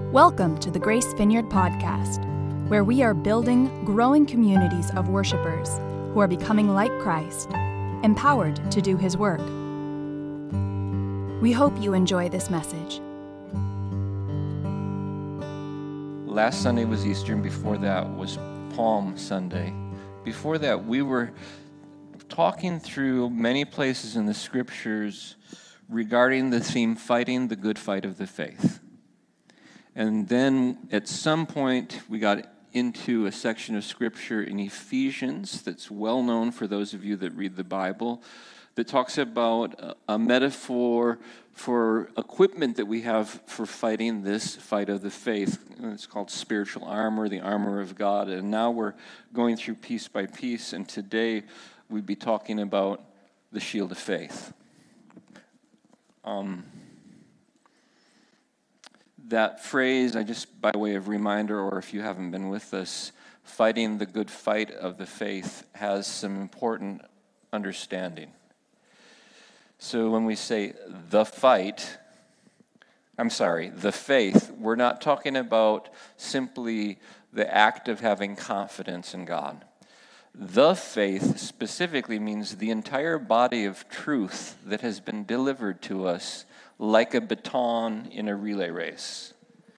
Welcome to the Grace Vineyard Podcast, where we are building growing communities of worshipers who are becoming like Christ, empowered to do His work. We hope you enjoy this message. Last Sunday was Easter, and before that was Palm Sunday. Before that, we were talking through many places in the Scriptures regarding the theme, fighting the good fight of the faith. And then at some point, we got into a section of Scripture in Ephesians that's well known for those of you that read the Bible, that talks about a metaphor for equipment that we have for fighting this fight of the faith. It's called spiritual armor, the armor of God. And now we're going through piece by piece, and today we'd be talking about the shield of faith. That phrase, I just by way of reminder, or if you haven't been with us, fighting the good fight of the faith has some important understanding. So when we say the faith, we're not talking about simply the act of having confidence in God. The faith specifically means the entire body of truth that has been delivered to us like a baton in a relay race.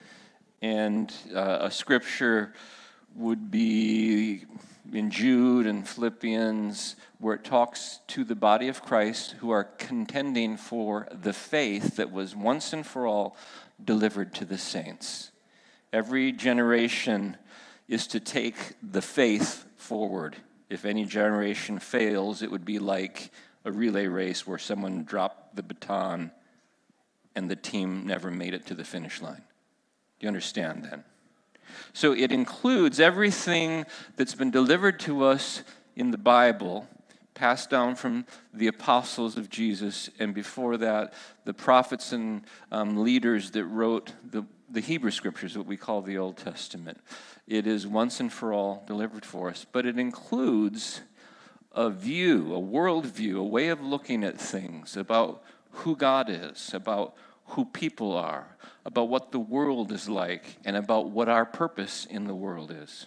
And a scripture would be in Jude and Philippians, where it talks to the body of Christ who are contending for the faith that was once and for all delivered to the saints. Every generation is to take the faith forward. If any generation fails, it would be like a relay race where someone dropped the baton and the team never made it to the finish line. Do you understand then? So it includes everything that's been delivered to us in the Bible, passed down from the apostles of Jesus, and before that, the prophets and leaders that wrote the Hebrew Scriptures, what we call the Old Testament. It is once and for all delivered for us, but it includes a view, a worldview, a way of looking at things about who God is, about who people are, about what the world is like, and about what our purpose in the world is.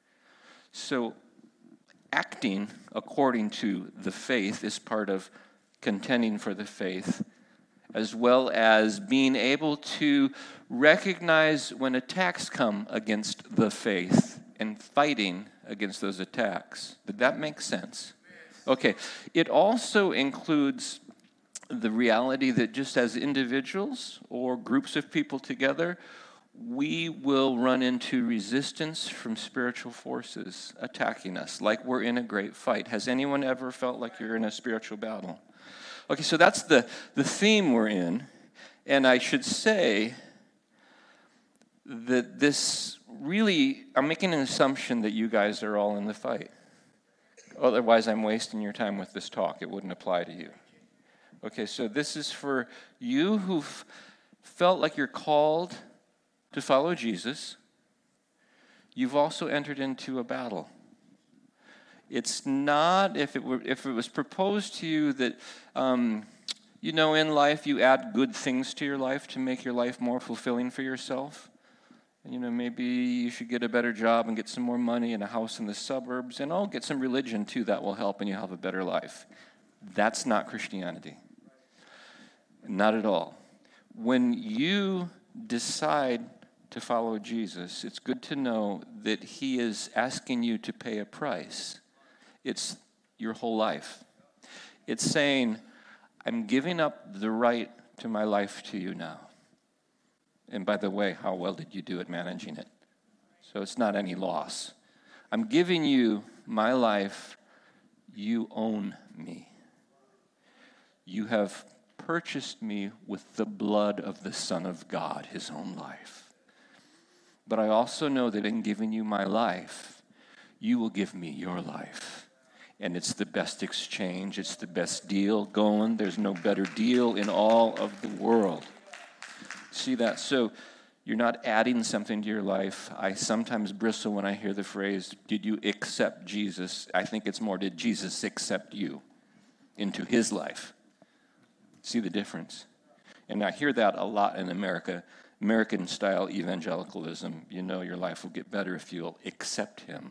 So, acting according to the faith is part of contending for the faith, as well as being able to recognize when attacks come against the faith and fighting against those attacks. Did that make sense? Okay. It also includes the reality that just as individuals or groups of people together, we will run into resistance from spiritual forces attacking us, like we're in a great fight. Has anyone ever felt like you're in a spiritual battle? Okay, so that's the theme we're in, and I should say that this really, I'm making an assumption that you guys are all in the fight. Otherwise, I'm wasting your time with this talk. It wouldn't apply to you. Okay, so this is for you who've felt like you're called to follow Jesus. You've also entered into a battle. It's not, if it was proposed to you that, in life you add good things to your life to make your life more fulfilling for yourself. Maybe you should get a better job and get some more money and a house in the suburbs, and get some religion too, that will help and you'll have a better life. That's not Christianity. Not at all. When you decide to follow Jesus, it's good to know that He is asking you to pay a price. It's your whole life. It's saying, I'm giving up the right to my life to you now. And by the way, how well did you do at managing it? So it's not any loss. I'm giving you my life. You own me. You have purchased me with the blood of the Son of God, His own life. But I also know that in giving you my life, you will give me your life. And it's the best exchange. It's the best deal going. There's no better deal in all of the world. See that? So you're not adding something to your life. I sometimes bristle when I hear the phrase, did you accept Jesus? I think it's more, did Jesus accept you into His life? See the difference? And I hear that a lot in America. American-style evangelicalism, you know your life will get better if you'll accept him.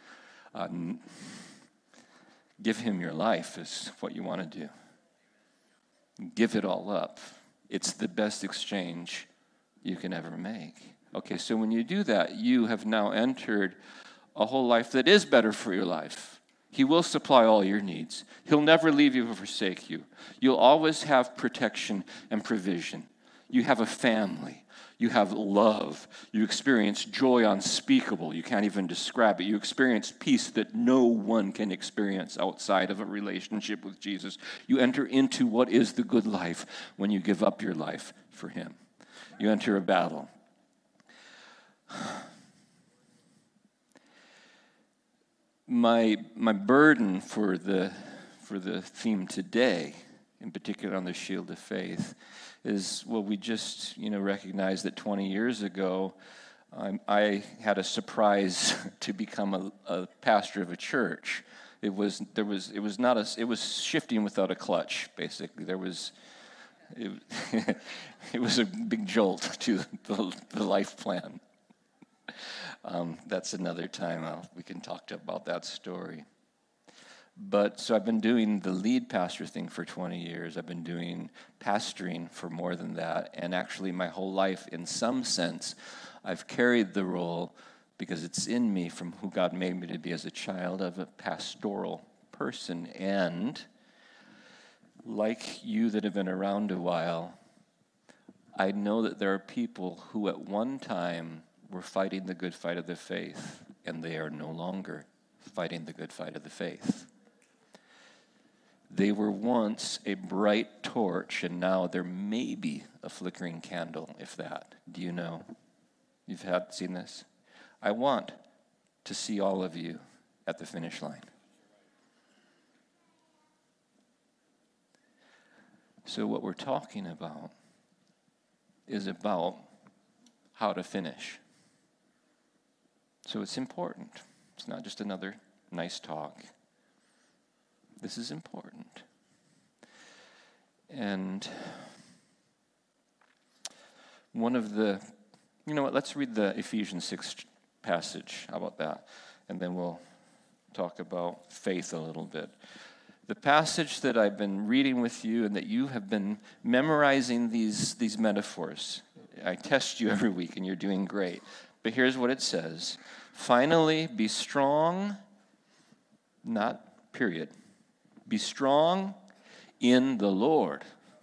Give him your life is what you want to do. Give it all up. It's the best exchange you can ever make. Okay, so when you do that, you have now entered a whole life that is better for your life. He will supply all your needs. He'll never leave you or forsake you. You'll always have protection and provision. You have a family. You have love. You experience joy unspeakable. You can't even describe it. You experience peace that no one can experience outside of a relationship with Jesus. You enter into what is the good life when you give up your life for him. You enter a battle. My burden for the theme today, in particular on the shield of faith, is, well, we just recognize that 20 years ago, I had a surprise to become a pastor of a church. It was shifting without a clutch, basically. It was a big jolt to the life plan. That's another time we can talk about that story. But so I've been doing the lead pastor thing for 20 years. I've been doing pastoring for more than that. And actually my whole life, in some sense, I've carried the role because it's in me from who God made me to be as a child of a pastoral person. And like you that have been around a while, I know that there are people who at one time were fighting the good fight of the faith, and they are no longer fighting the good fight of the faith. They were once a bright torch, and now they're maybe a flickering candle, if that. Do you know? You've seen this? I want to see all of you at the finish line. So what we're talking about is about how to finish. So it's important. It's not just another nice talk. This is important. And one of the, let's read the Ephesians 6 passage. How about that? And then we'll talk about faith a little bit. The passage that I've been reading with you and that you have been memorizing these metaphors. I test you every week and you're doing great. But here's what it says. Finally, be strong, not period. Be strong in the Lord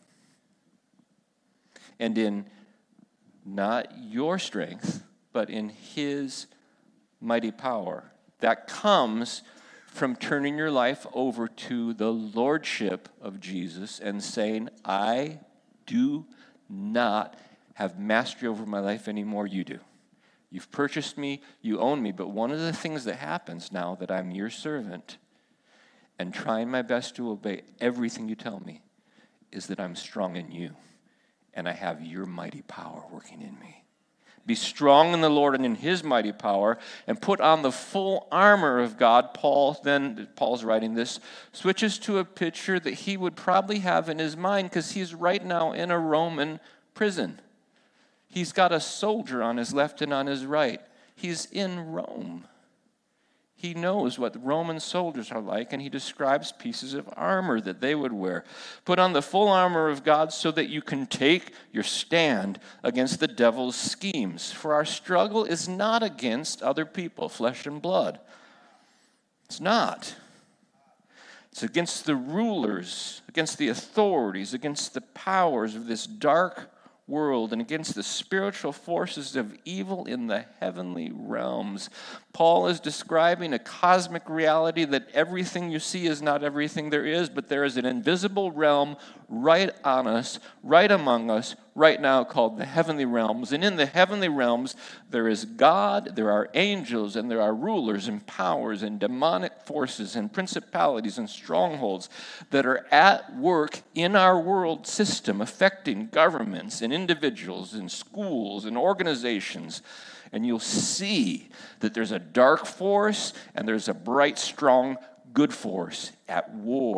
and in not your strength, but in his mighty power. That comes from turning your life over to the lordship of Jesus and saying, I do not have mastery over my life anymore, you do. You've purchased me, you own me, but one of the things that happens now that I'm your servant and trying my best to obey everything you tell me is that I'm strong in you and I have your mighty power working in me. Be strong in the Lord and in his mighty power and put on the full armor of God. Paul's writing this, switches to a picture that he would probably have in his mind because he's right now in a Roman prison. He's got a soldier on his left and on his right. He's in Rome. He knows what Roman soldiers are like, and he describes pieces of armor that they would wear. Put on the full armor of God so that you can take your stand against the devil's schemes. For our struggle is not against other people, flesh and blood. It's not. It's against the rulers, against the authorities, against the powers of this dark world and against the spiritual forces of evil in the heavenly realms. Paul is describing a cosmic reality that everything you see is not everything there is, but there is an invisible realm right on us, right among us, right now called the heavenly realms. And in the heavenly realms, there is God, there are angels, and there are rulers and powers and demonic forces and principalities and strongholds that are at work in our world system, affecting governments and individuals and schools and organizations. And you'll see that there's a dark force and there's a bright, strong, good force at war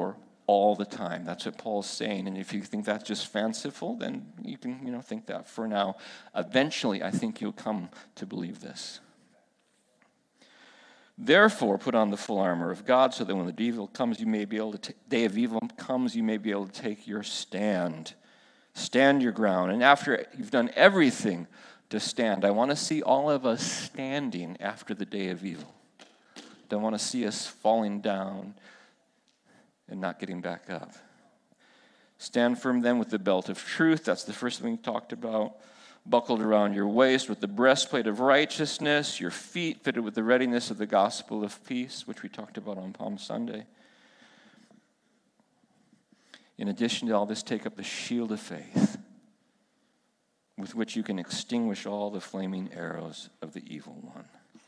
all the time. That's what Paul's saying. And if you think that's just fanciful, then you can, think that for now. Eventually, I think you'll come to believe this. Therefore, put on the full armor of God, so that when the day of evil comes, you may be able to take your stand. Stand your ground. And after you've done everything to stand, I want to see all of us standing after the day of evil. Don't want to see us falling down and not getting back up. Stand firm then with the belt of truth. That's the first thing we talked about. Buckled around your waist with the breastplate of righteousness, your feet fitted with the readiness of the gospel of peace, which we talked about on Palm Sunday. In addition to all this, take up the shield of faith, with which you can extinguish all the flaming arrows of the evil one.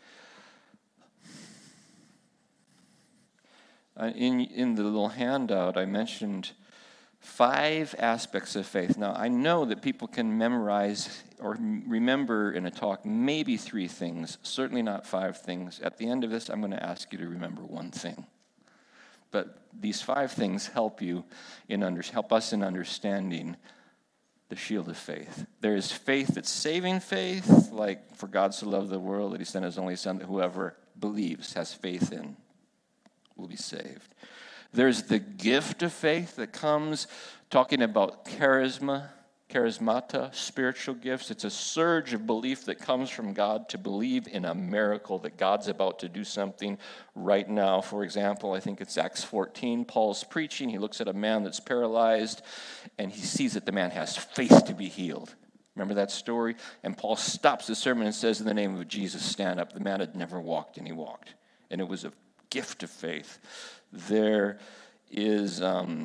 In the little handout, I mentioned 5 aspects of faith. Now, I know that people can memorize or remember in a talk maybe 3 things, certainly not 5 things. At the end of this, I'm going to ask you to remember 1 thing. But these 5 things help us in understanding the shield of faith. There is faith that's saving faith, like for God so loved the world that he sent his only son, that whoever believes, has faith in, will be saved. There's the gift of faith that comes talking about charismata, spiritual gifts. It's a surge of belief that comes from God to believe in a miracle, that God's about to do something right now. For example, I think it's Acts 14. Paul's preaching. He looks at a man that's paralyzed, and he sees that the man has faith to be healed. Remember that story? And Paul stops the sermon and says, in the name of Jesus, stand up. The man had never walked, and he walked. And it was a gift of faith. There is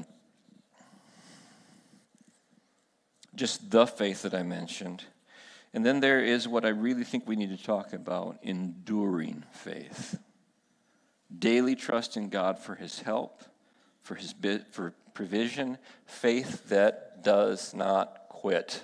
just the faith that I mentioned. And then there is what I really think we need to talk about, enduring faith. Daily trust in God for his help, for provision, faith that does not quit.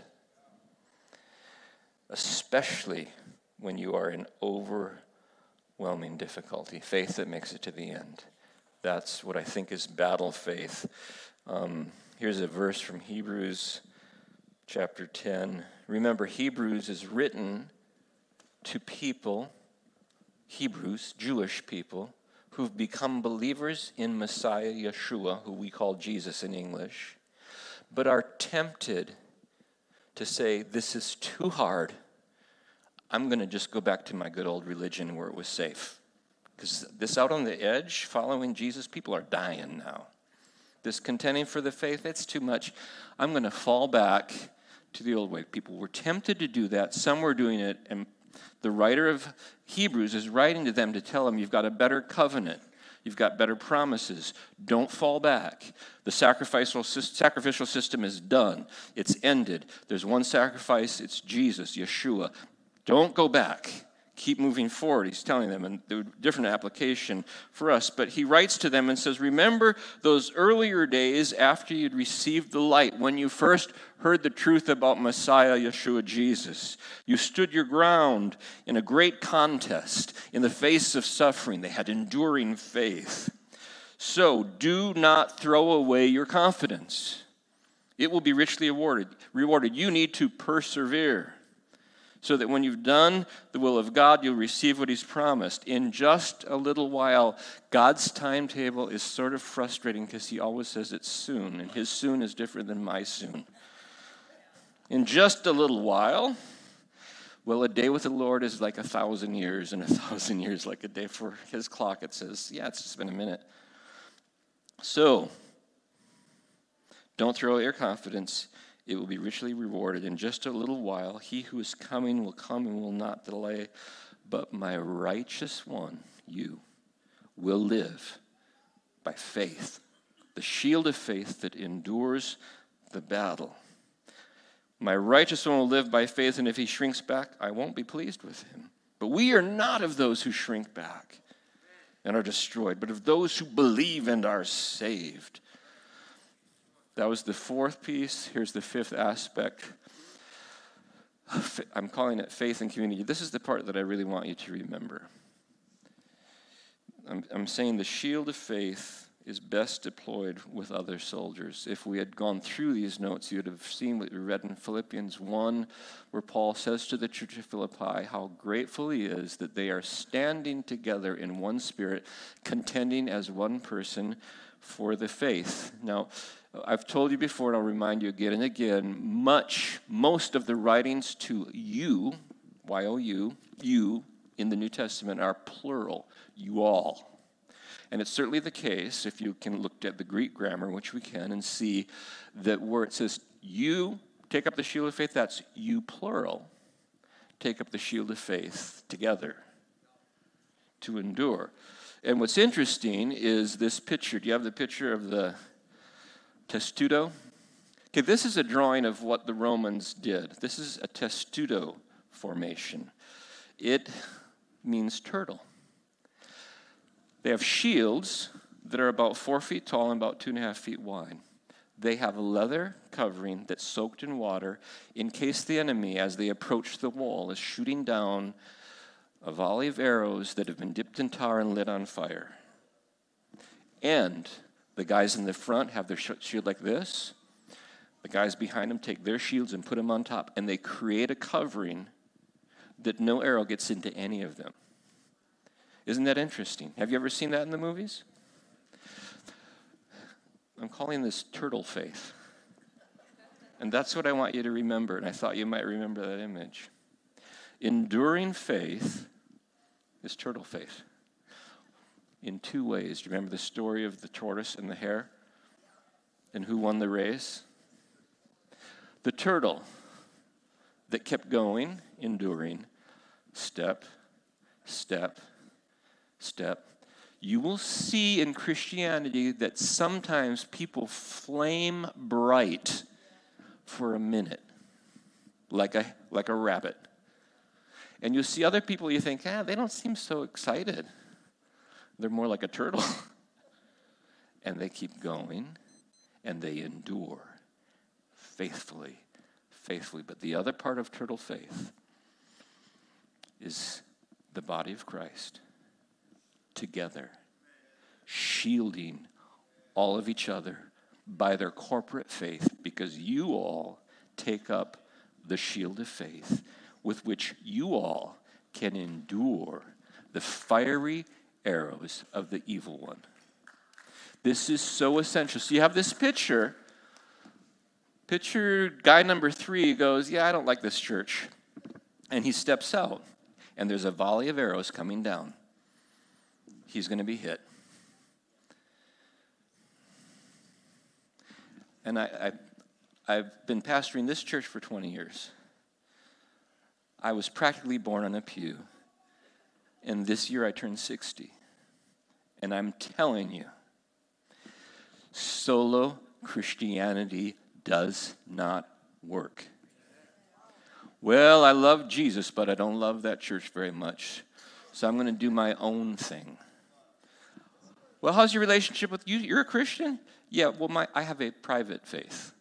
Especially when you are in overwhelming difficulty, faith that makes it to the end. That's what I think is battle faith. Here's a verse from Hebrews chapter 10. Remember, Hebrews is written to people, Hebrews, Jewish people, who've become believers in Messiah Yeshua, who we call Jesus in English, but are tempted to say, this is too hard. I'm going to just go back to my good old religion where it was safe. Because this out on the edge, following Jesus, people are dying now. This contending for the faith, it's too much. I'm going to fall back to the old way. People were tempted to do that. Some were doing it. And the writer of Hebrews is writing to them to tell them, you've got a better covenant. You've got better promises. Don't fall back. The sacrificial system is done. It's ended. There's one sacrifice. It's Jesus, Yeshua. Don't go back. Keep moving forward, he's telling them, and the different application for us. But he writes to them and says, remember those earlier days after you'd received the light, when you first heard the truth about Messiah, Yeshua, Jesus. You stood your ground in a great contest in the face of suffering. They had enduring faith. So do not throw away your confidence. It will be richly rewarded. You need to persevere, so that when you've done the will of God, you'll receive what he's promised. In just a little while, God's timetable is sort of frustrating because he always says it's soon, and his soon is different than my soon. In just a little while, well, a day with the Lord is like 1,000 years, and 1,000 years like a day. For his clock, it says, it's just been a minute. So, don't throw away your confidence. It will be richly rewarded. In just a little while, he who is coming will come and will not delay. But my righteous one, you, will live by faith. The shield of faith that endures the battle. My righteous one will live by faith, and if he shrinks back, I won't be pleased with him. But we are not of those who shrink back and are destroyed, but of those who believe and are saved. That was the 4th piece. Here's the 5th aspect. I'm calling it faith and community. This is the part that I really want you to remember. I'm saying the shield of faith is best deployed with other soldiers. If we had gone through these notes, you'd have seen what we read in Philippians 1, where Paul says to the church of Philippi how grateful he is that they are standing together in one spirit, contending as one person for the faith. Now, I've told you before, and I'll remind you again and again, most of the writings to you, Y-O-U, you, in the New Testament are plural, you all. And it's certainly the case, if you can look at the Greek grammar, which we can, and see that where it says you take up the shield of faith, that's you plural. Take up the shield of faith together to endure. And what's interesting is this picture. Do you have the picture of the testudo? Okay, this is a drawing of what the Romans did. This is a testudo formation. It means turtle. They have shields that are about 4 feet tall and about 2.5 feet wide. They have a leather covering that's soaked in water in case the enemy, as they approach the wall, is shooting down a volley of arrows that have been dipped in tar and lit on fire. And the guys in the front have their shield like this. The guys behind them take their shields and put them on top, and they create a covering that no arrow gets into any of them. Isn't that interesting? Have you ever seen that in the movies? I'm calling this turtle faith. And that's what I want you to remember, and I thought you might remember that image. Enduring faith is turtle faith in 2 ways. Do you remember the story of the tortoise and the hare? And who won the race? The turtle that kept going, enduring, step, step, step. You will see in Christianity that sometimes people flame bright for a minute, like a rabbit. And you'll see other people, you think, they don't seem so excited. They're more like a turtle. And they keep going, and they endure faithfully. But the other part of turtle faith is the body of Christ together, shielding all of each other by their corporate faith, because you all take up the shield of faith with which you all can endure the fiery arrows of the evil one. This is so essential. So you have this picture. Picture guy number 3 goes, I don't like this church. And he steps out, and there's a volley of arrows coming down. He's going to be hit. And I've been pastoring this church for 20 years. I was practically born on a pew. And this year I turned 60. And I'm telling you, solo Christianity does not work. Well, I love Jesus, but I don't love that church very much. So I'm going to do my own thing. Well, how's your relationship with you? You're a Christian? Yeah, well, I have a private faith.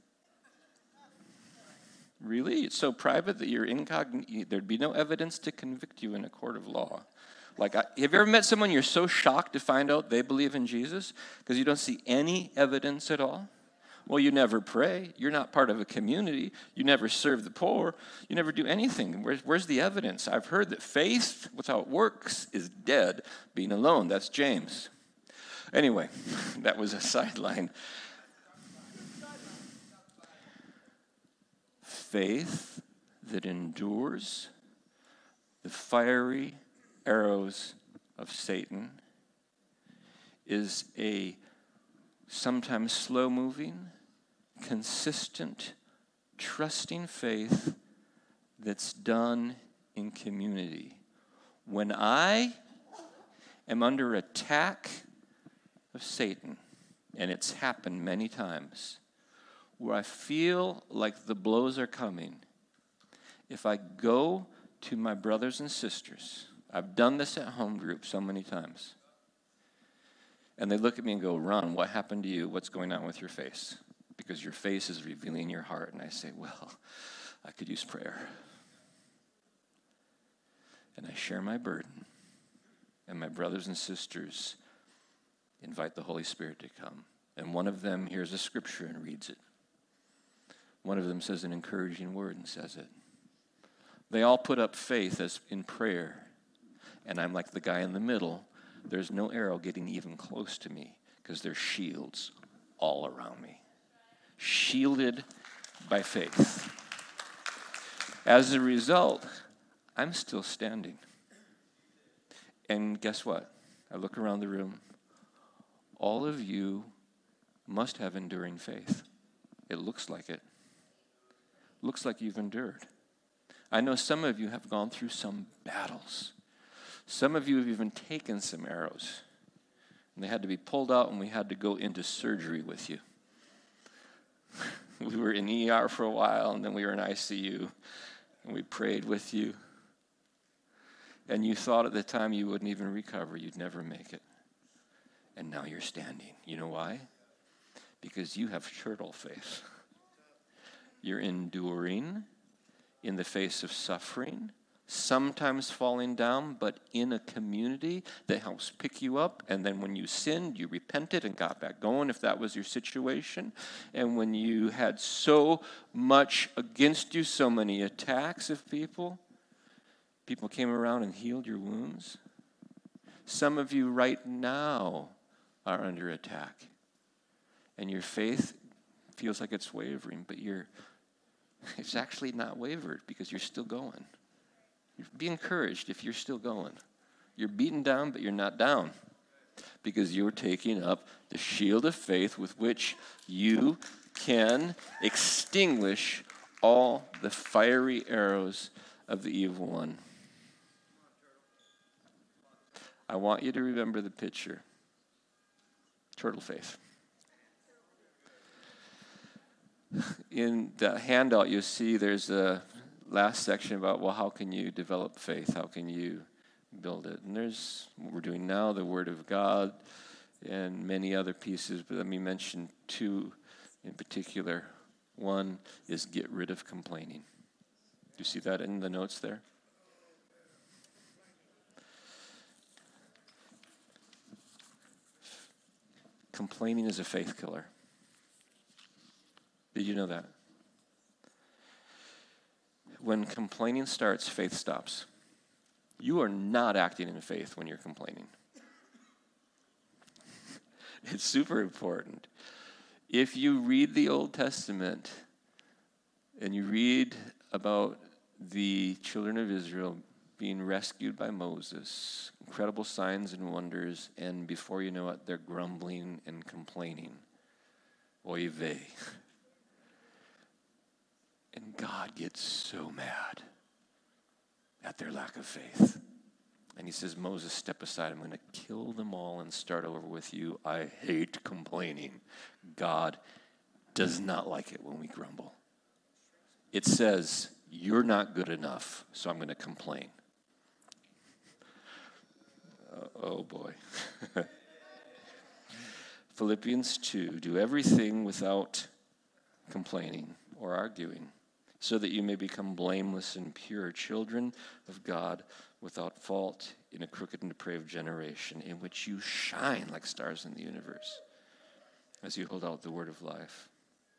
Really? It's so private that you're incognito. There'd be no evidence to convict you in a court of law. Have you ever met someone you're so shocked to find out they believe in Jesus because you don't see any evidence at all? Well, you never pray. You're not part of a community. You never serve the poor. You never do anything. Where's the evidence? I've heard that faith without works is dead, being alone. That's James. Anyway, that was a sideline. Faith that endures the fiery arrows of Satan is a sometimes slow-moving, consistent, trusting faith that's done in community. When I am under attack of Satan, and it's happened many times, where I feel like the blows are coming, if I go to my brothers and sisters, I've done this at home group so many times, and they look at me and go, Ron, what happened to you? What's going on with your face? Because your face is revealing your heart. And I say, well, I could use prayer. And I share my burden. And my brothers and sisters invite the Holy Spirit to come. And one of them hears a scripture and reads it. One of them says an encouraging word and says it. They all put up faith as in prayer. And I'm like the guy in the middle. There's no arrow getting even close to me because there's shields all around me. Shielded by faith. As a result, I'm still standing. And guess what? I look around the room. All of you must have enduring faith. It looks like it. Looks like you've endured. I know some of you have gone through some battles. Some of you have even taken some arrows. And they had to be pulled out and we had to go into surgery with you. We were in ER for a while and then we were in ICU. And we prayed with you. And you thought at the time you wouldn't even recover. You'd never make it. And now you're standing. You know why? Because you have turtle faith. You're enduring in the face of suffering, sometimes falling down, but in a community that helps pick you up. And then when you sinned, you repented and got back going if that was your situation. And when you had so much against you, so many attacks of people came around and healed your wounds. Some of you right now are under attack. And your faith feels like it's wavering, but it's actually not wavered because you're still going. Be encouraged if you're still going. You're beaten down, but you're not down because you're taking up the shield of faith with which you can extinguish all the fiery arrows of the evil one. I want you to remember the picture. Turtle faith. In the handout, you'll see there's a last section about, well, how can you develop faith? How can you build it? And there's what we're doing now, the Word of God, and many other pieces. But let me mention two in particular. One is get rid of complaining. Do you see that in the notes there? Complaining is a faith killer. Did you know that? When complaining starts, faith stops. You are not acting in faith when you're complaining. It's super important. If you read the Old Testament and you read about the children of Israel being rescued by Moses, incredible signs and wonders, and before you know it, they're grumbling and complaining. Oy vey. And God gets so mad at their lack of faith. And he says, Moses, step aside. I'm going to kill them all and start over with you. I hate complaining. God does not like it when we grumble. It says, you're not good enough, so I'm going to complain. Oh boy. Philippians 2, do everything without complaining or arguing, so that you may become blameless and pure, children of God without fault in a crooked and depraved generation, in which you shine like stars in the universe as you hold out the word of life.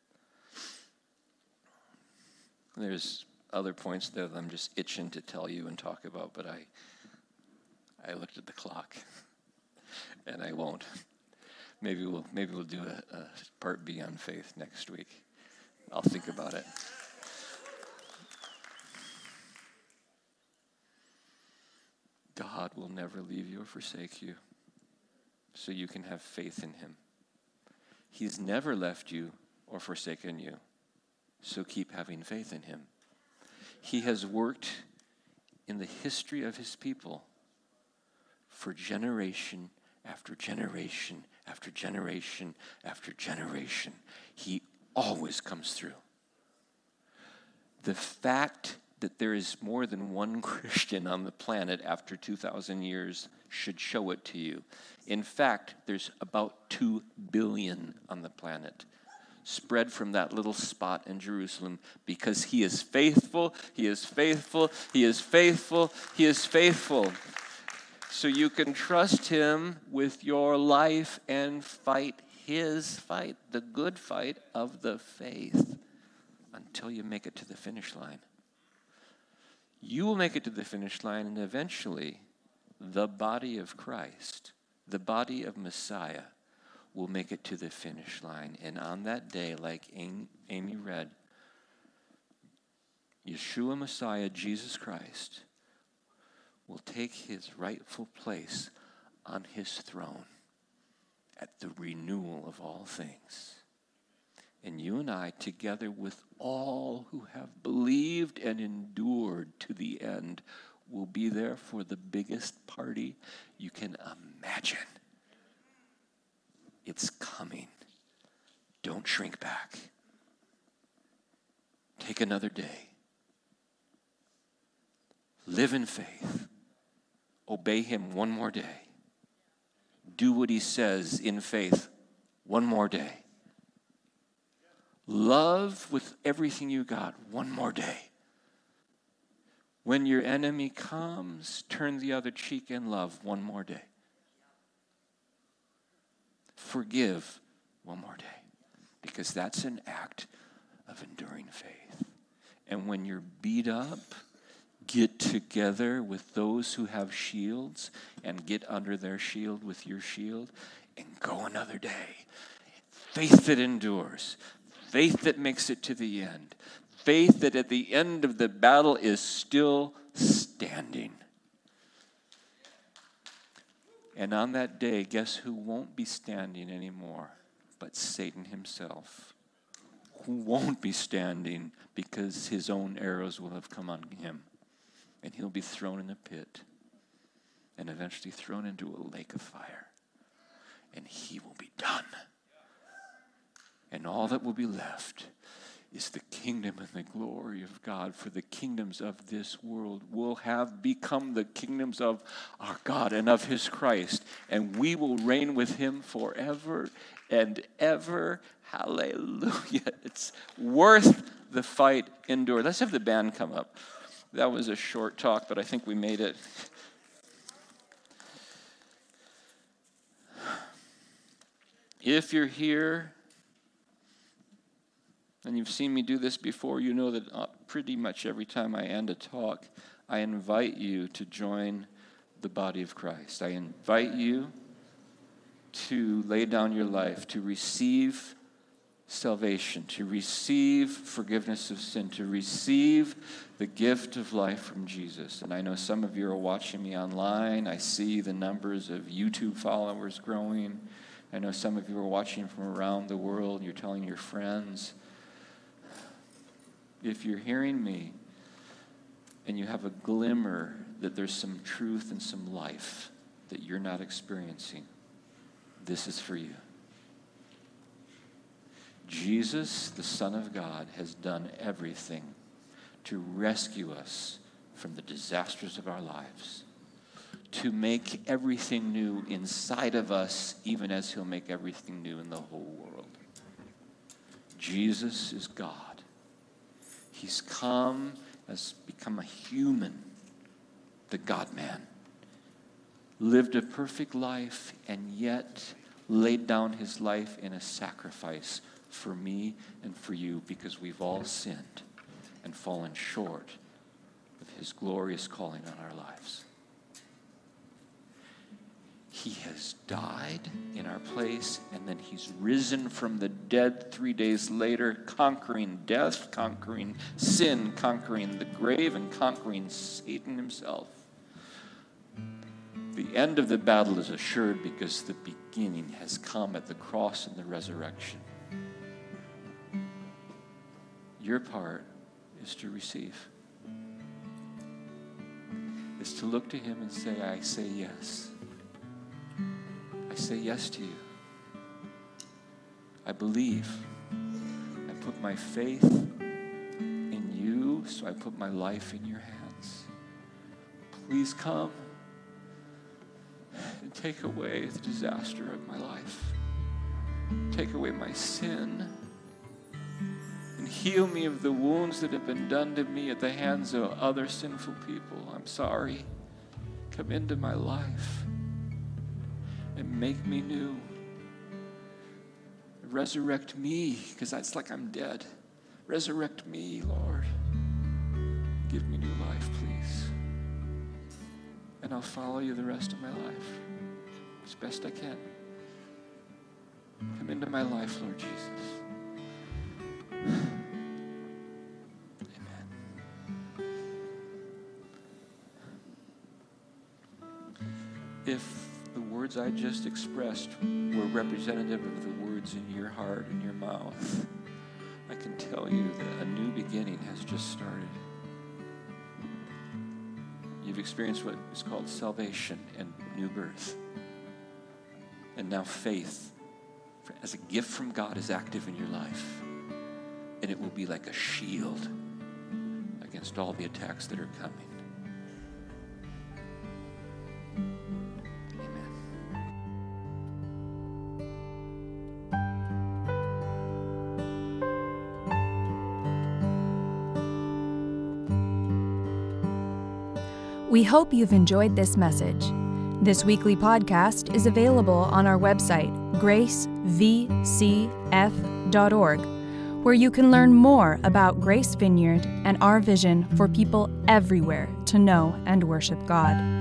There's other points that I'm just itching to tell you and talk about, but I looked at the clock, and I won't. Maybe we'll do a part B on faith next week. I'll think about it. God will never leave you or forsake you, so you can have faith in him. He's never left you or forsaken you, so keep having faith in him. He has worked in the history of his people for generation after generation after generation after generation. He always comes through. The fact that there is more than one Christian on the planet after 2,000 years should show it to you. In fact, there's about 2 billion on the planet, spread from that little spot in Jerusalem, because he is faithful, he is faithful, he is faithful, he is faithful. so you can trust him with your life and fight his fight, the good fight of the faith, until you make it to the finish line. You will make it to the finish line, and eventually the body of Christ, the body of Messiah, will make it to the finish line. And on that day, like Amy read, Yeshua Messiah, Jesus Christ, will take his rightful place on his throne at the renewal of all things. And you and I, together with all who have believed and endured to the end, will be there for the biggest party you can imagine. It's coming. Don't shrink back. Take another day. Live in faith. Obey him one more day. Do what he says in faith one more day. Love with everything you got one more day. When your enemy comes, turn the other cheek and love one more day. Forgive one more day, because that's an act of enduring faith. And when you're beat up, get together with those who have shields and get under their shield with your shield and go another day. Faith that endures. Faith that makes it to the end. Faith that at the end of the battle is still standing. And on that day, guess who won't be standing anymore? But Satan himself. Who won't be standing because his own arrows will have come on him. And he'll be thrown in a pit. And eventually thrown into a lake of fire. And he will be done. And all that will be left is the kingdom and the glory of God. For the kingdoms of this world will have become the kingdoms of our God and of his Christ. And we will reign with him forever and ever. Hallelujah. It's worth the fight endured. Let's have the band come up. That was a short talk, but I think we made it. If you're here, and you've seen me do this before, you know that pretty much every time I end a talk, I invite you to join the body of Christ. I invite you to lay down your life, to receive salvation, to receive forgiveness of sin, to receive the gift of life from Jesus. And I know some of you are watching me online. I see the numbers of YouTube followers growing. I know some of you are watching from around the world. You're telling your friends. If you're hearing me and you have a glimmer that there's some truth and some life that you're not experiencing, this is for you. Jesus, the Son of God, has done everything to rescue us from the disasters of our lives, to make everything new inside of us, even as he'll make everything new in the whole world. Jesus is God. He's come, has become a human, the God-man, lived a perfect life, and yet laid down his life in a sacrifice for me and for you, because we've all sinned and fallen short of his glorious calling on our lives. He has died in our place, and then he's risen from the dead 3 days later, conquering death, conquering sin, conquering the grave, and conquering Satan himself. The end of the battle is assured because the beginning has come at the cross and the resurrection. Your part is to receive. Is to look to him and say, I say yes. I say yes to you. I believe. I put my faith in you, so I put my life in your hands. Please come and take away the disaster of my life. Take away my sin. And heal me of the wounds that have been done to me at the hands of other sinful people. I'm sorry. come into my life and make me new. Resurrect me, because it's like I'm dead. Resurrect me, Lord. Give me new life, please. And I'll follow you the rest of my life as best I can. Come into my life, Lord Jesus. Amen. If the words I just expressed were representative of the words in your heart and your mouth, I can tell you that a new beginning has just started. You've experienced what is called salvation and new birth. And now faith, as a gift from God, is active in your life. And it will be like a shield against all the attacks that are coming. We hope you've enjoyed this message. This weekly podcast is available on our website, gracevcf.org, where you can learn more about Grace Vineyard and our vision for people everywhere to know and worship God.